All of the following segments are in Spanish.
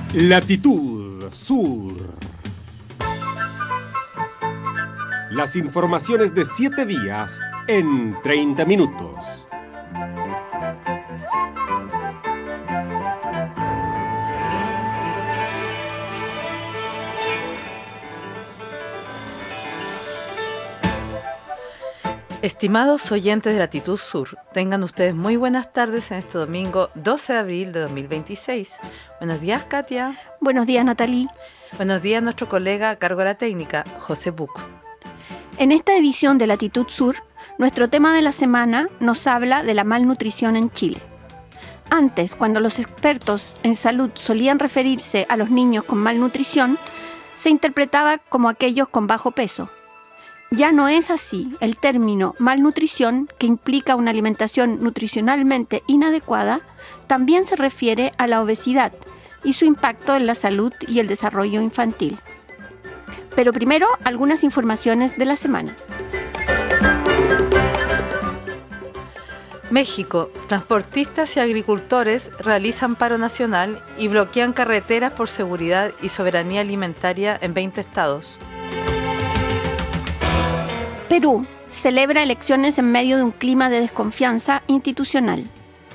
Latitud Sur. Las informaciones de 7 días en 30 minutos. Estimados oyentes de Latitud Sur, tengan ustedes muy buenas tardes en este domingo 12 de abril de 2026. Buenos días, Katia. Buenos días, Natalie. Buenos días, nuestro colega a cargo de la técnica, José Buco. En esta edición de Latitud Sur, nuestro tema de la semana nos habla de la malnutrición en Chile. Antes, cuando los expertos en salud solían referirse a los niños con malnutrición, se interpretaba como aquellos con bajo peso. Ya no es así. El término malnutrición, que implica una alimentación nutricionalmente inadecuada, también se refiere a la obesidad y su impacto en la salud y el desarrollo infantil. Pero primero, algunas informaciones de la semana. México. Transportistas y agricultores realizan paro nacional y bloquean carreteras por seguridad y soberanía alimentaria en 20 estados. Perú celebra elecciones en medio de un clima de desconfianza institucional.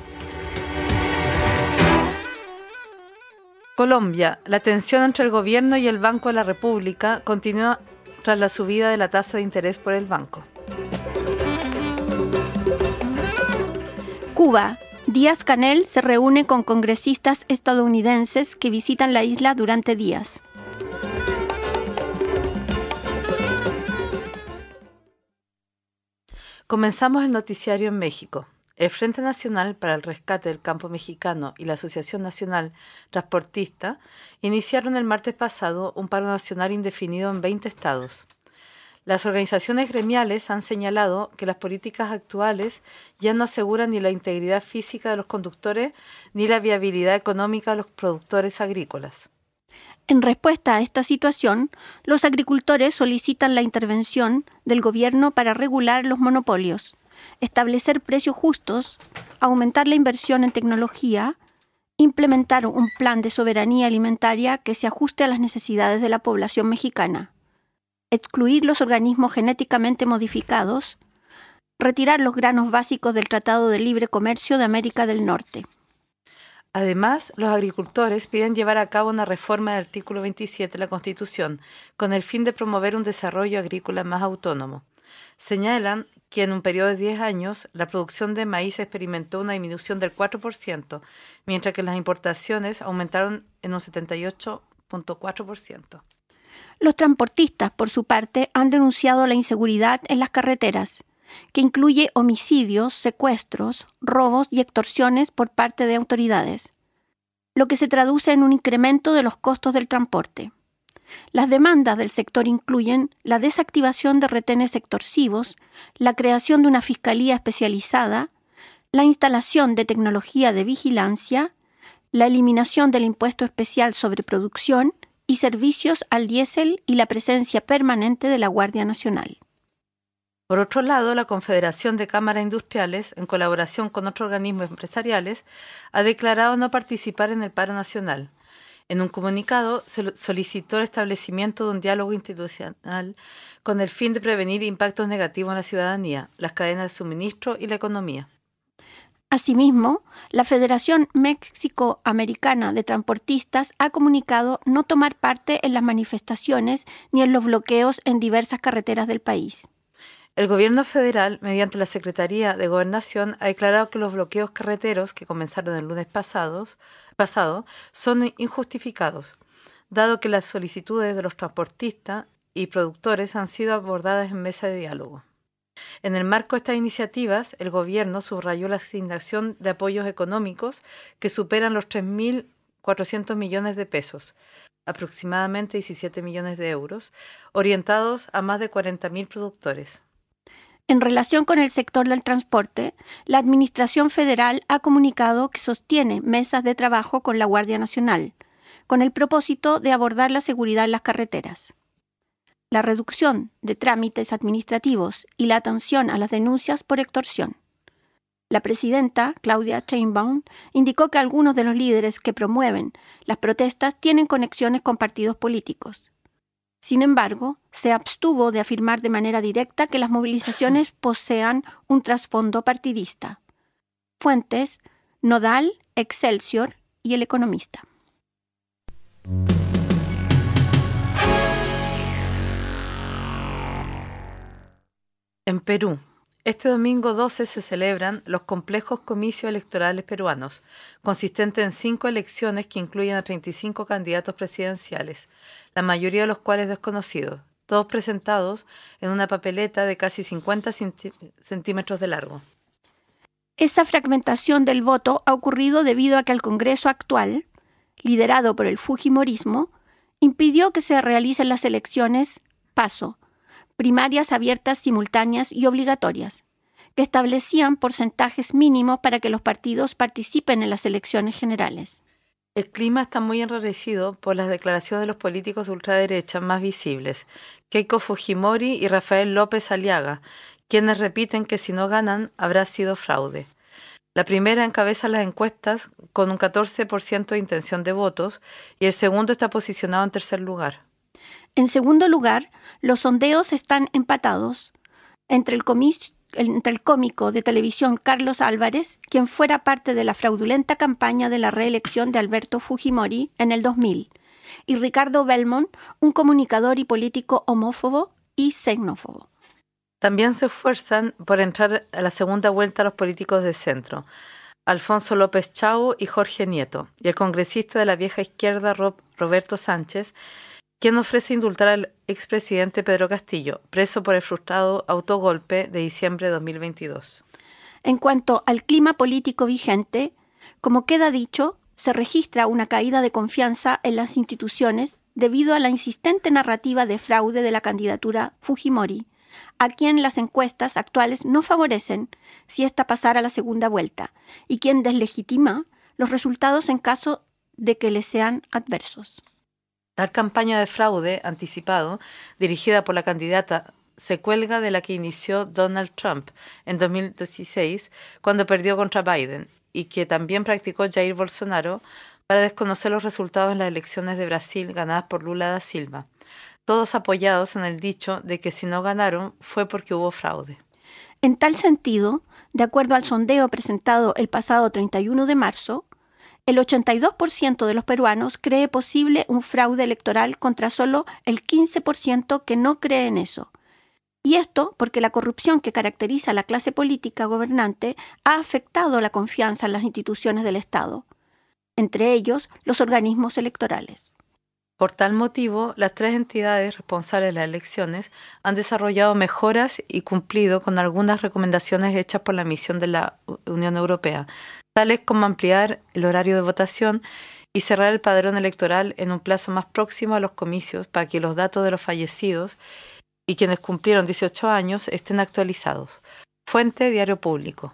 Colombia. La tensión entre el gobierno y el Banco de la República continúa tras la subida de la tasa de interés por el banco. Cuba. Díaz-Canel se reúne con congresistas estadounidenses que visitan la isla durante días. Comenzamos el noticiario en México. El Frente Nacional para el Rescate del Campo Mexicano y la Asociación Nacional Transportista iniciaron el martes pasado un paro nacional indefinido en 20 estados. Las organizaciones gremiales han señalado que las políticas actuales ya no aseguran ni la integridad física de los conductores ni la viabilidad económica de los productores agrícolas. En respuesta a esta situación, los agricultores solicitan la intervención del gobierno para regular los monopolios, establecer precios justos, aumentar la inversión en tecnología, implementar un plan de soberanía alimentaria que se ajuste a las necesidades de la población mexicana, excluir los organismos genéticamente modificados, retirar los granos básicos del Tratado de Libre Comercio de América del Norte. Además, los agricultores piden llevar a cabo una reforma del artículo 27 de la Constitución con el fin de promover un desarrollo agrícola más autónomo. Señalan que en un periodo de 10 años la producción de maíz experimentó una disminución del 4%, mientras que las importaciones aumentaron en un 78.4%. Los transportistas, por su parte, han denunciado la inseguridad en las carreteras, que incluye homicidios, secuestros, robos y extorsiones por parte de autoridades, lo que se traduce en un incremento de los costos del transporte. Las demandas del sector incluyen la desactivación de retenes extorsivos, la creación de una fiscalía especializada, la instalación de tecnología de vigilancia, la eliminación del impuesto especial sobre producción y servicios al diésel y la presencia permanente de la Guardia Nacional. Por otro lado, la Confederación de Cámaras Industriales, en colaboración con otros organismos empresariales, ha declarado no participar en el paro nacional. En un comunicado, se solicitó el establecimiento de un diálogo institucional con el fin de prevenir impactos negativos en la ciudadanía, las cadenas de suministro y la economía. Asimismo, la Federación México-Americana de Transportistas ha comunicado no tomar parte en las manifestaciones ni en los bloqueos en diversas carreteras del país. El gobierno federal, mediante la Secretaría de Gobernación, ha declarado que los bloqueos carreteros que comenzaron el lunes pasado son injustificados, dado que las solicitudes de los transportistas y productores han sido abordadas en mesa de diálogo. En el marco de estas iniciativas, el gobierno subrayó la asignación de apoyos económicos que superan los 3.400 millones de pesos, aproximadamente 17 millones de euros, orientados a más de 40.000 productores. En relación con el sector del transporte, la Administración Federal ha comunicado que sostiene mesas de trabajo con la Guardia Nacional, con el propósito de abordar la seguridad en las carreteras. La reducción de trámites administrativos y la atención a las denuncias por extorsión. La presidenta, Claudia Sheinbaum, indicó que algunos de los líderes que promueven las protestas tienen conexiones con partidos políticos. Sin embargo, se abstuvo de afirmar de manera directa que las movilizaciones posean un trasfondo partidista. Fuentes: Nodal, Excelsior y El Economista. En Perú, este domingo 12 se celebran los complejos comicios electorales peruanos, consistentes en 5 elecciones que incluyen a 35 candidatos presidenciales, la mayoría de los cuales desconocidos, todos presentados en una papeleta de casi 50 centímetros de largo. Esa fragmentación del voto ha ocurrido debido a que el Congreso actual, liderado por el Fujimorismo, impidió que se realicen las elecciones PASO, primarias abiertas, simultáneas y obligatorias, que establecían porcentajes mínimos para que los partidos participen en las elecciones generales. El clima está muy enrarecido por las declaraciones de los políticos de ultraderecha más visibles, Keiko Fujimori y Rafael López Aliaga, quienes repiten que si no ganan habrá sido fraude. La primera encabeza las encuestas con un 14% de intención de votos y el segundo está posicionado en tercer lugar. En segundo lugar, los sondeos están empatados entre el cómico de televisión Carlos Álvarez, quien fuera parte de la fraudulenta campaña de la reelección de Alberto Fujimori en el 2000, y Ricardo Belmont, un comunicador y político homófobo y xenófobo. También se esfuerzan por entrar a la segunda vuelta los políticos de centro, Alfonso López Chau y Jorge Nieto, y el congresista de la vieja izquierda Roberto Sánchez, quien ofrece indultar al expresidente Pedro Castillo, preso por el frustrado autogolpe de diciembre de 2022. En cuanto al clima político vigente, como queda dicho, se registra una caída de confianza en las instituciones debido a la insistente narrativa de fraude de la candidatura Fujimori, a quien las encuestas actuales no favorecen si ésta pasara a la segunda vuelta, y quien deslegitima los resultados en caso de que les sean adversos. Tal campaña de fraude anticipado, dirigida por la candidata, se cuelga de la que inició Donald Trump en 2016, cuando perdió contra Biden, y que también practicó Jair Bolsonaro para desconocer los resultados en las elecciones de Brasil ganadas por Lula da Silva, todos apoyados en el dicho de que si no ganaron fue porque hubo fraude. En tal sentido, de acuerdo al sondeo presentado el pasado 31 de marzo, el 82% de los peruanos cree posible un fraude electoral contra solo el 15% que no cree en eso. Y esto porque la corrupción que caracteriza a la clase política gobernante ha afectado la confianza en las instituciones del Estado, entre ellos los organismos electorales. Por tal motivo, las 3 entidades responsables de las elecciones han desarrollado mejoras y cumplido con algunas recomendaciones hechas por la misión de la Unión Europea, tales como ampliar el horario de votación y cerrar el padrón electoral en un plazo más próximo a los comicios para que los datos de los fallecidos y quienes cumplieron 18 años estén actualizados. Fuente: Diario Público.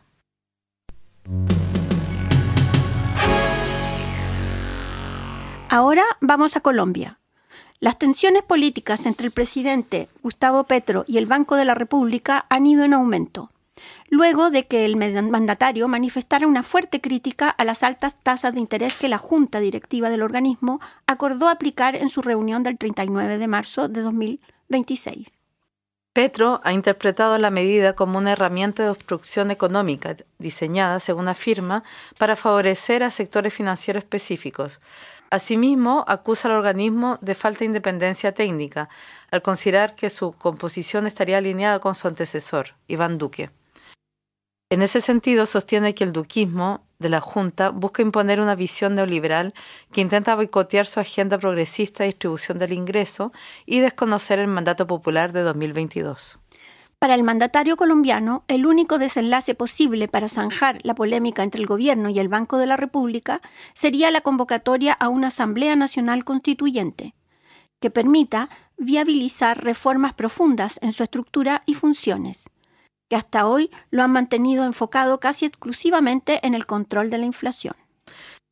Ahora vamos a Colombia. Las tensiones políticas entre el presidente Gustavo Petro y el Banco de la República han ido en aumento, luego de que el mandatario manifestara una fuerte crítica a las altas tasas de interés que la Junta Directiva del organismo acordó aplicar en su reunión del 39 de marzo de 2026. Petro ha interpretado la medida como una herramienta de obstrucción económica diseñada, según afirma, para favorecer a sectores financieros específicos. Asimismo, acusa al organismo de falta de independencia técnica, al considerar que su composición estaría alineada con su antecesor, Iván Duque. En ese sentido, sostiene que el duquismo de la Junta busca imponer una visión neoliberal que intenta boicotear su agenda progresista de distribución del ingreso y desconocer el mandato popular de 2022. Para el mandatario colombiano, el único desenlace posible para zanjar la polémica entre el gobierno y el Banco de la República sería la convocatoria a una Asamblea Nacional Constituyente, que permita viabilizar reformas profundas en su estructura y funciones, que hasta hoy lo han mantenido enfocado casi exclusivamente en el control de la inflación.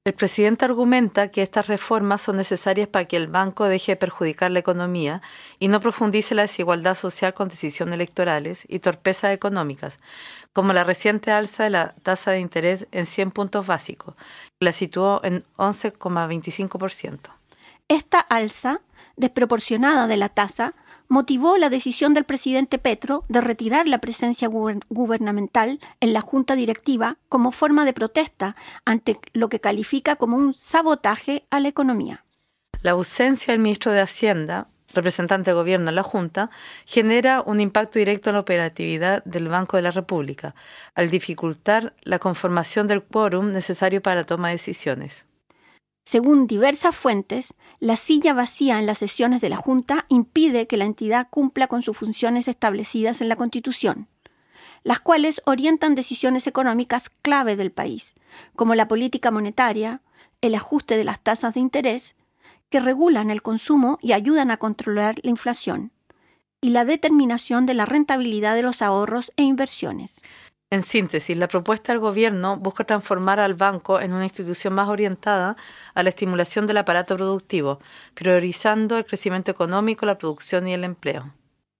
El presidente argumenta que estas reformas son necesarias para que el banco deje de perjudicar la economía y no profundice la desigualdad social con decisiones electorales y torpezas económicas, como la reciente alza de la tasa de interés en 100 puntos básicos, que la situó en 11,25%. Esta alza desproporcionada de la tasa motivó la decisión del presidente Petro de retirar la presencia gubernamental en la junta directiva como forma de protesta ante lo que califica como un sabotaje a la economía. La ausencia del ministro de Hacienda, representante del gobierno en la junta, genera un impacto directo en la operatividad del Banco de la República, al dificultar la conformación del quórum necesario para la toma de decisiones. Según diversas fuentes, la silla vacía en las sesiones de la Junta impide que la entidad cumpla con sus funciones establecidas en la Constitución, las cuales orientan decisiones económicas clave del país, como la política monetaria, el ajuste de las tasas de interés, que regulan el consumo y ayudan a controlar la inflación, y la determinación de la rentabilidad de los ahorros e inversiones. En síntesis, la propuesta del gobierno busca transformar al banco en una institución más orientada a la estimulación del aparato productivo, priorizando el crecimiento económico, la producción y el empleo.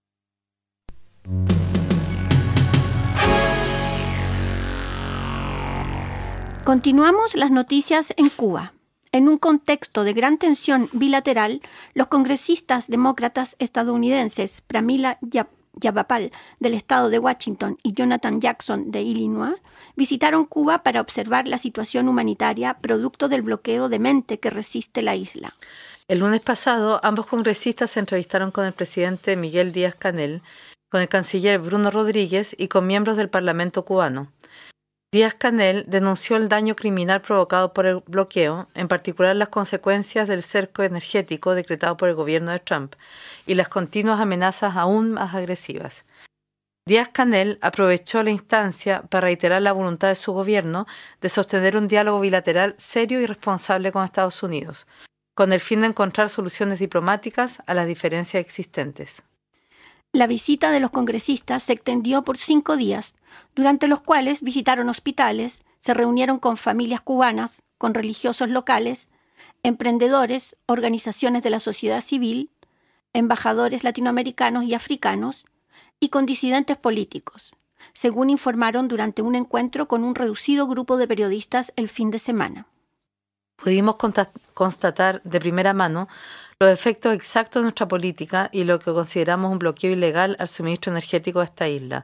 Continuamos las noticias en Cuba. En un contexto de gran tensión bilateral, los congresistas demócratas estadounidenses Pramila Jayapal del estado de Washington y Jonathan Jackson de Illinois visitaron Cuba para observar la situación humanitaria producto del bloqueo demente que resiste la isla. El lunes pasado, ambos congresistas se entrevistaron con el presidente Miguel Díaz-Canel, con el canciller Bruno Rodríguez y con miembros del Parlamento cubano. Díaz-Canel denunció el daño criminal provocado por el bloqueo, en particular las consecuencias del cerco energético decretado por el gobierno de Trump y las continuas amenazas aún más agresivas. Díaz-Canel aprovechó la instancia para reiterar la voluntad de su gobierno de sostener un diálogo bilateral serio y responsable con Estados Unidos, con el fin de encontrar soluciones diplomáticas a las diferencias existentes. La visita de los congresistas se extendió por 5 días, durante los cuales visitaron hospitales, se reunieron con familias cubanas, con religiosos locales, emprendedores, organizaciones de la sociedad civil, embajadores latinoamericanos y africanos, y con disidentes políticos, según informaron durante un encuentro con un reducido grupo de periodistas el fin de semana. Pudimos constatar de primera mano los efectos exactos de nuestra política y lo que consideramos un bloqueo ilegal al suministro energético de esta isla,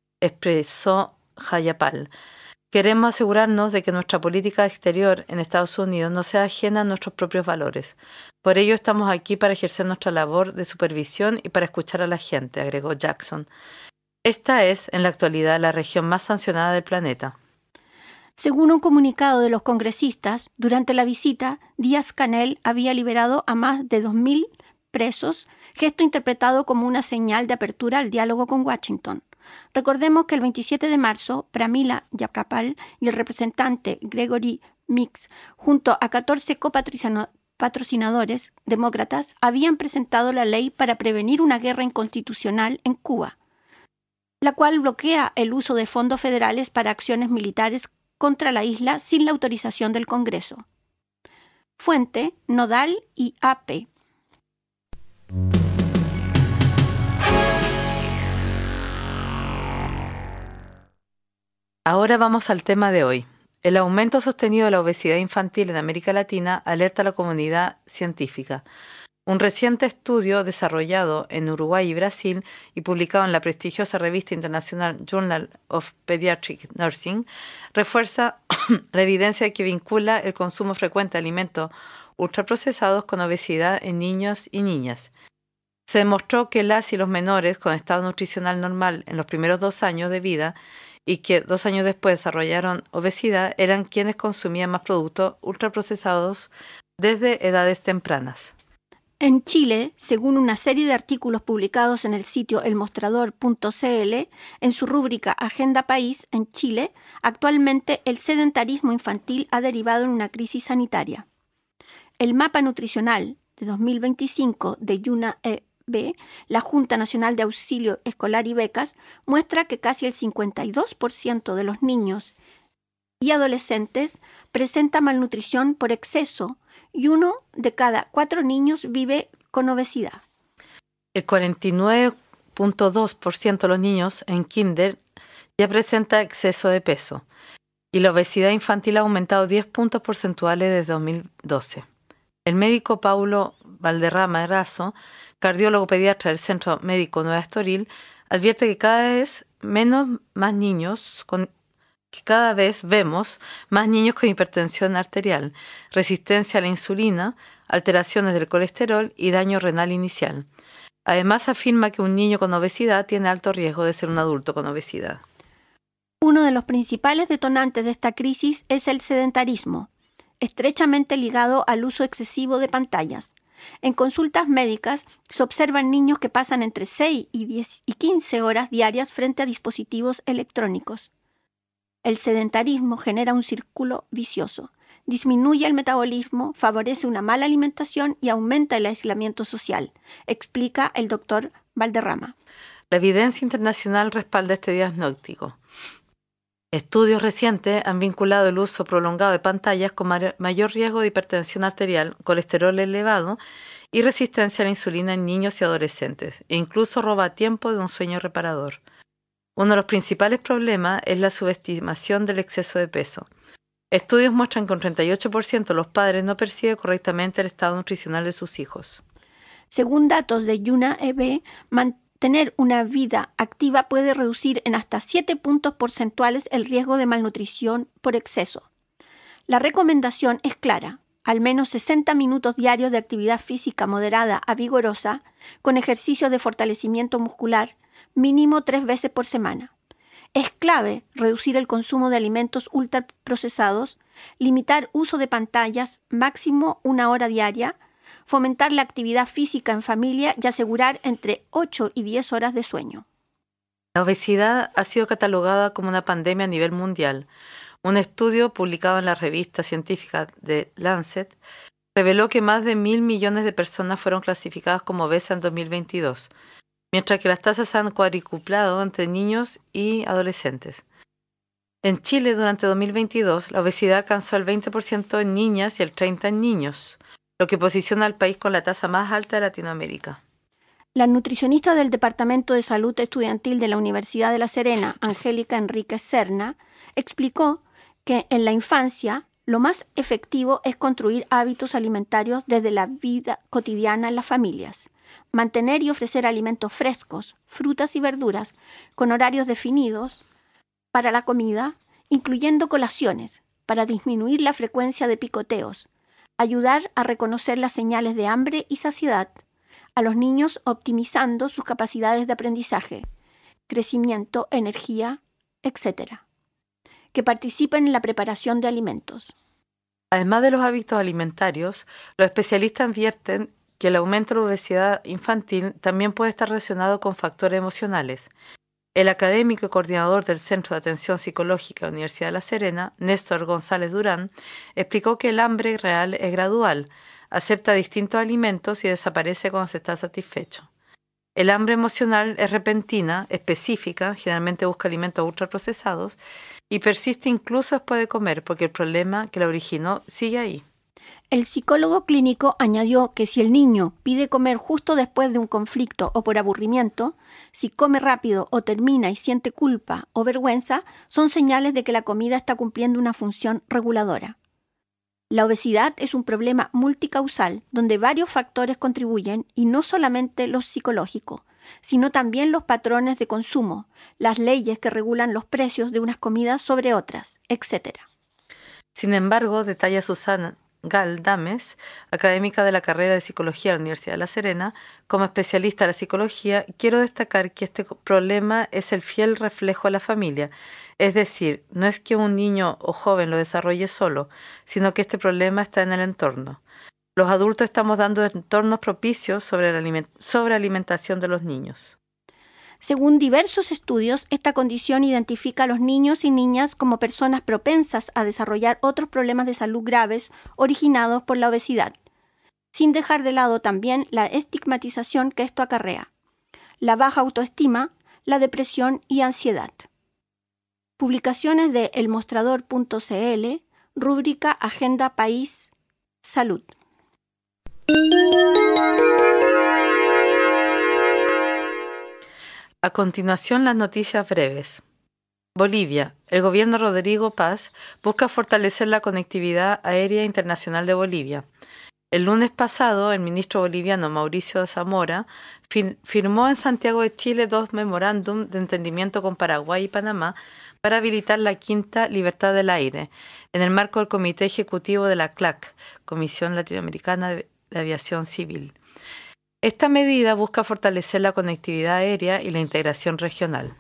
expresó Jayapal. Queremos asegurarnos de que nuestra política exterior en Estados Unidos no sea ajena a nuestros propios valores. Por ello estamos aquí para ejercer nuestra labor de supervisión y para escuchar a la gente, agregó Jackson. Esta es, en la actualidad, la región más sancionada del planeta. Según un comunicado de los congresistas, durante la visita, Díaz-Canel había liberado a más de 2.000 presos, gesto interpretado como una señal de apertura al diálogo con Washington. Recordemos que el 27 de marzo, Pramila Jayapal y el representante Gregory Meeks, junto a 14 copatrocinadores demócratas, habían presentado la ley para prevenir una guerra inconstitucional en Cuba, la cual bloquea el uso de fondos federales para acciones militares contra la isla sin la autorización del Congreso. Fuente: Nodal y AP. Ahora vamos al tema de hoy. El aumento sostenido de la obesidad infantil en América Latina alerta a la comunidad científica. Un reciente estudio desarrollado en Uruguay y Brasil y publicado en la prestigiosa revista internacional Journal of Pediatric Nursing refuerza la evidencia que vincula el consumo frecuente de alimentos ultraprocesados con obesidad en niños y niñas. Se demostró que las y los menores con estado nutricional normal en los primeros 2 años de vida y que 2 años después desarrollaron obesidad eran quienes consumían más productos ultraprocesados desde edades tempranas. En Chile, según una serie de artículos publicados en el sitio elmostrador.cl, en su rúbrica Agenda País en Chile, actualmente el sedentarismo infantil ha derivado en una crisis sanitaria. El mapa nutricional de 2025 de YUNA-EB, la Junta Nacional de Auxilio Escolar y Becas, muestra que casi el 52% de los niños y adolescentes presenta malnutrición por exceso y 1 de cada 4 niños vive con obesidad. El 49.2% de los niños en kinder ya presenta exceso de peso y la obesidad infantil ha aumentado 10 puntos porcentuales desde 2012. El médico Paulo Valderrama Erazo, cardiólogo pediatra del Centro Médico Nueva Estoril, advierte que cada vez vemos más niños con hipertensión arterial, resistencia a la insulina, alteraciones del colesterol y daño renal inicial. Además, afirma que un niño con obesidad tiene alto riesgo de ser un adulto con obesidad. Uno de los principales detonantes de esta crisis es el sedentarismo, estrechamente ligado al uso excesivo de pantallas. En consultas médicas se observan niños que pasan entre 6 y 15 horas diarias frente a dispositivos electrónicos. El sedentarismo genera un círculo vicioso, disminuye el metabolismo, favorece una mala alimentación y aumenta el aislamiento social, explica el doctor Valderrama. La evidencia internacional respalda este diagnóstico. Estudios recientes han vinculado el uso prolongado de pantallas con mayor riesgo de hipertensión arterial, colesterol elevado y resistencia a la insulina en niños y adolescentes, e incluso roba tiempo de un sueño reparador. Uno de los principales problemas es la subestimación del exceso de peso. Estudios muestran que un 38% de los padres no percibe correctamente el estado nutricional de sus hijos. Según datos de UNAEB, tener una vida activa puede reducir en hasta 7 puntos porcentuales el riesgo de malnutrición por exceso. La recomendación es clara: al menos 60 minutos diarios de actividad física moderada a vigorosa, con ejercicios de fortalecimiento muscular, mínimo 3 veces por semana. Es clave reducir el consumo de alimentos ultraprocesados, limitar uso de pantallas, máximo 1 hora diaria, fomentar la actividad física en familia y asegurar entre 8 y 10 horas de sueño. La obesidad ha sido catalogada como una pandemia a nivel mundial. Un estudio publicado en la revista científica The Lancet reveló que más de 1.000 millones de personas fueron clasificadas como obesas en 2022, mientras que las tasas han cuadruplado entre niños y adolescentes. En Chile, durante 2022, la obesidad alcanzó el 20% en niñas y el 30% en niños, lo que posiciona al país con la tasa más alta de Latinoamérica. La nutricionista del Departamento de Salud Estudiantil de la Universidad de La Serena, Angélica Enríquez Serna, explicó que en la infancia lo más efectivo es construir hábitos alimentarios desde la vida cotidiana en las familias, mantener y ofrecer alimentos frescos, frutas y verduras, con horarios definidos para la comida, incluyendo colaciones, para disminuir la frecuencia de picoteos, ayudar a reconocer las señales de hambre y saciedad, a los niños optimizando sus capacidades de aprendizaje, crecimiento, energía, etc., que participen en la preparación de alimentos. Además de los hábitos alimentarios, los especialistas advierten que el aumento de la obesidad infantil también puede estar relacionado con factores emocionales. El académico y coordinador del Centro de Atención Psicológica de la Universidad de La Serena, Néstor González Durán, explicó que el hambre real es gradual, acepta distintos alimentos y desaparece cuando se está satisfecho. El hambre emocional es repentina, específica, generalmente busca alimentos ultraprocesados y persiste incluso después de comer porque el problema que la originó sigue ahí. El psicólogo clínico añadió que si el niño pide comer justo después de un conflicto o por aburrimiento, si come rápido o termina y siente culpa o vergüenza, son señales de que la comida está cumpliendo una función reguladora. La obesidad es un problema multicausal donde varios factores contribuyen y no solamente lo psicológico, sino también los patrones de consumo, las leyes que regulan los precios de unas comidas sobre otras, etc. Sin embargo, detalla Susana Galdames, académica de la carrera de Psicología de la Universidad de La Serena, como especialista en la psicología, quiero destacar que este problema es el fiel reflejo de la familia. Es decir, no es que un niño o joven lo desarrolle solo, sino que este problema está en el entorno. Los adultos estamos dando entornos propicios sobre la alimentación de los niños. Según diversos estudios, esta condición identifica a los niños y niñas como personas propensas a desarrollar otros problemas de salud graves originados por la obesidad, sin dejar de lado también la estigmatización que esto acarrea, la baja autoestima, la depresión y ansiedad. Publicaciones de elmostrador.cl, rúbrica Agenda País Salud. A continuación, las noticias breves. Bolivia. El gobierno Rodrigo Paz busca fortalecer la conectividad aérea internacional de Bolivia. El lunes pasado, el ministro boliviano Mauricio Zamora firmó en Santiago de Chile 2 memorándum de entendimiento con Paraguay y Panamá para habilitar la quinta libertad del aire, en el marco del Comité Ejecutivo de la CLAC, Comisión Latinoamericana de Aviación Civil. Esta medida busca fortalecer la conectividad aérea y la integración regional.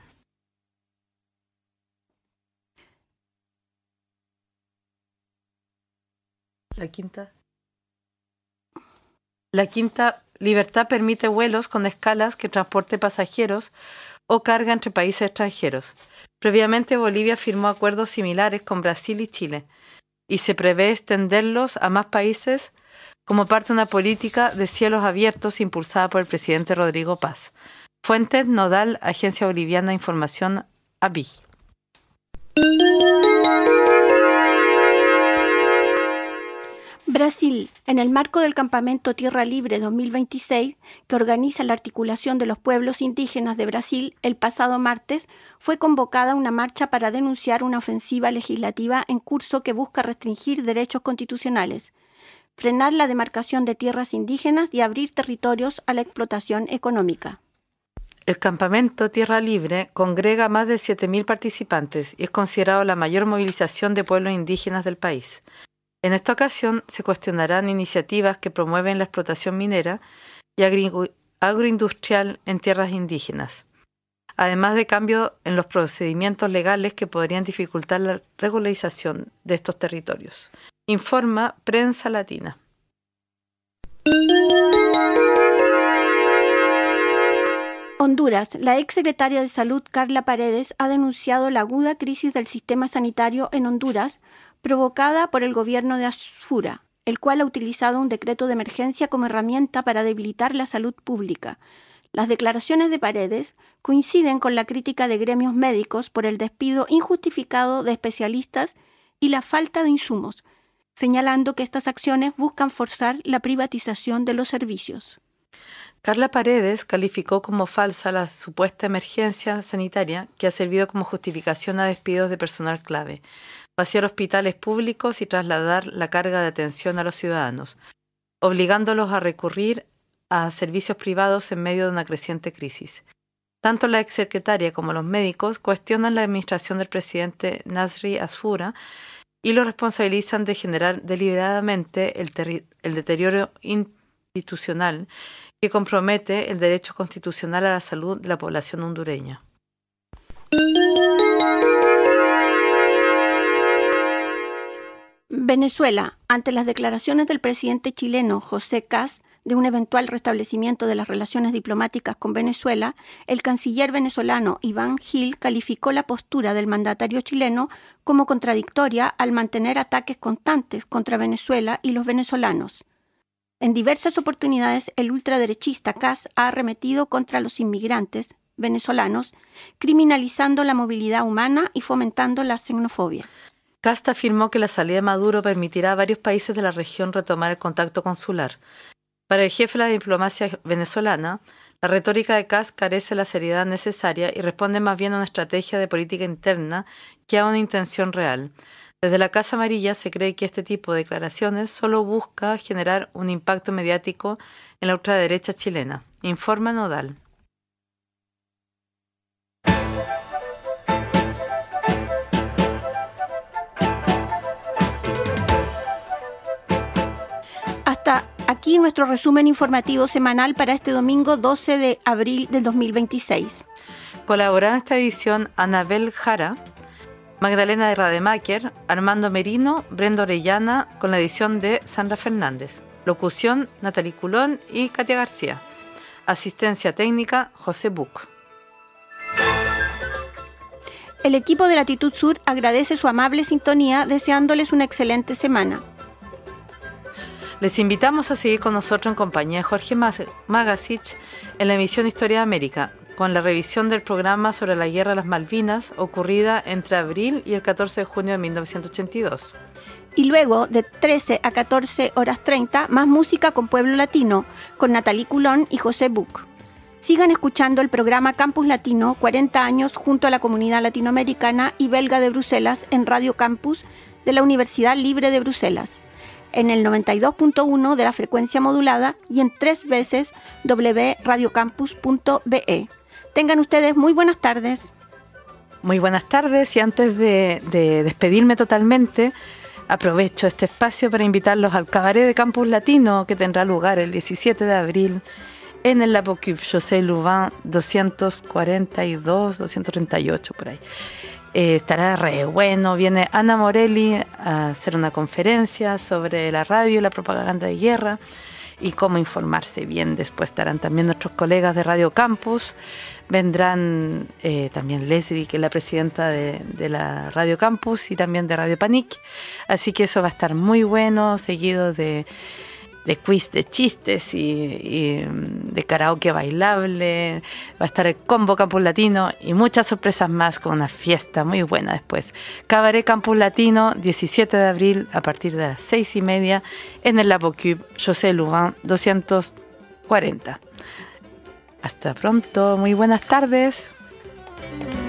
La quinta libertad permite vuelos con escalas que transporte pasajeros o carga entre países extranjeros. Previamente, Bolivia firmó acuerdos similares con Brasil y Chile, y se prevé extenderlos a más países como parte de una política de cielos abiertos impulsada por el presidente Rodrigo Paz. Fuentes: Nodal, Agencia Boliviana de Información, ABI. Brasil, en el marco del Campamento Tierra Libre 2026, que organiza la Articulación de los Pueblos Indígenas de Brasil, el pasado martes fue convocada una marcha para denunciar una ofensiva legislativa en curso que busca restringir derechos constitucionales, frenar la demarcación de tierras indígenas y abrir territorios a la explotación económica. El Campamento Tierra Libre congrega a más de 7.000 participantes y es considerado la mayor movilización de pueblos indígenas del país. En esta ocasión se cuestionarán iniciativas que promueven la explotación minera y agroindustrial en tierras indígenas, además de cambios en los procedimientos legales que podrían dificultar la regularización de estos territorios. Informa Prensa Latina. Honduras. La exsecretaria de Salud, Carla Paredes, ha denunciado la aguda crisis del sistema sanitario en Honduras provocada por el gobierno de Asfura, el cual ha utilizado un decreto de emergencia como herramienta para debilitar la salud pública. Las declaraciones de Paredes coinciden con la crítica de gremios médicos por el despido injustificado de especialistas y la falta de insumos, señalando que estas acciones buscan forzar la privatización de los servicios. Carla Paredes calificó como falsa la supuesta emergencia sanitaria que ha servido como justificación a despidos de personal clave, vaciar hospitales públicos y trasladar la carga de atención a los ciudadanos, obligándolos a recurrir a servicios privados en medio de una creciente crisis. Tanto la exsecretaria como los médicos cuestionan la administración del presidente Nasri Asfura y lo responsabilizan de generar deliberadamente el deterioro institucional que compromete el derecho constitucional a la salud de la población hondureña. Venezuela. Ante las declaraciones del presidente chileno José Kast de un eventual restablecimiento de las relaciones diplomáticas con Venezuela, el canciller venezolano Iván Gil calificó la postura del mandatario chileno como contradictoria al mantener ataques constantes contra Venezuela y los venezolanos. En diversas oportunidades, el ultraderechista Kast ha arremetido contra los inmigrantes venezolanos, criminalizando la movilidad humana y fomentando la xenofobia. Kast afirmó que la salida de Maduro permitirá a varios países de la región retomar el contacto consular. Para el jefe de la diplomacia venezolana, la retórica de Kast carece de la seriedad necesaria y responde más bien a una estrategia de política interna que a una intención real. Desde la Casa Amarilla se cree que este tipo de declaraciones solo busca generar un impacto mediático en la ultraderecha chilena. Informa Nodal. Hasta aquí nuestro resumen informativo semanal para este domingo 12 de abril del 2026. Colaboraron en esta edición Anabel Jara, Magdalena de Rademacher, Armando Merino, Brenda Orellana, con la edición de Sandra Fernández. Locución, Natalie Culón y Katia García. Asistencia técnica, José Buc. El equipo de Latitud Sur agradece su amable sintonía, deseándoles una excelente semana. Les invitamos a seguir con nosotros en compañía de Jorge Magasich en la emisión Historia de América, con la revisión del programa sobre la Guerra de las Malvinas ocurrida entre abril y el 14 de junio de 1982. Y luego, de 13 a 14 horas 30, más música con Pueblo Latino, con Nathalie Coulon y José Buch. Sigan escuchando el programa Campus Latino, 40 años junto a la comunidad latinoamericana y belga de Bruselas en Radio Campus de la Universidad Libre de Bruselas, en el 92.1 de la frecuencia modulada y en 3 veces www.radiocampus.be. Tengan ustedes muy buenas tardes. Muy buenas tardes, y antes de despedirme totalmente, aprovecho este espacio para invitarlos al Cabaret de Campus Latino, que tendrá lugar el 17 de abril en el Lapocube José Louvain 242, 238 por ahí. Estará re bueno. Viene Ana Morelli a hacer una conferencia sobre la radio y la propaganda de guerra y cómo informarse bien. Después estarán también nuestros colegas de Radio Campus. Vendrán también Leslie, que es la presidenta de la Radio Campus, y también de Radio Panic. Así que eso va a estar muy bueno, seguido de quiz de chistes y de karaoke bailable. Va a estar el combo Campus Latino y muchas sorpresas más, con una fiesta muy buena después. Cabaret Campus Latino, 17 de abril a partir de las 6:30 en el Lapocube José Louvain 240. Hasta pronto, muy buenas tardes.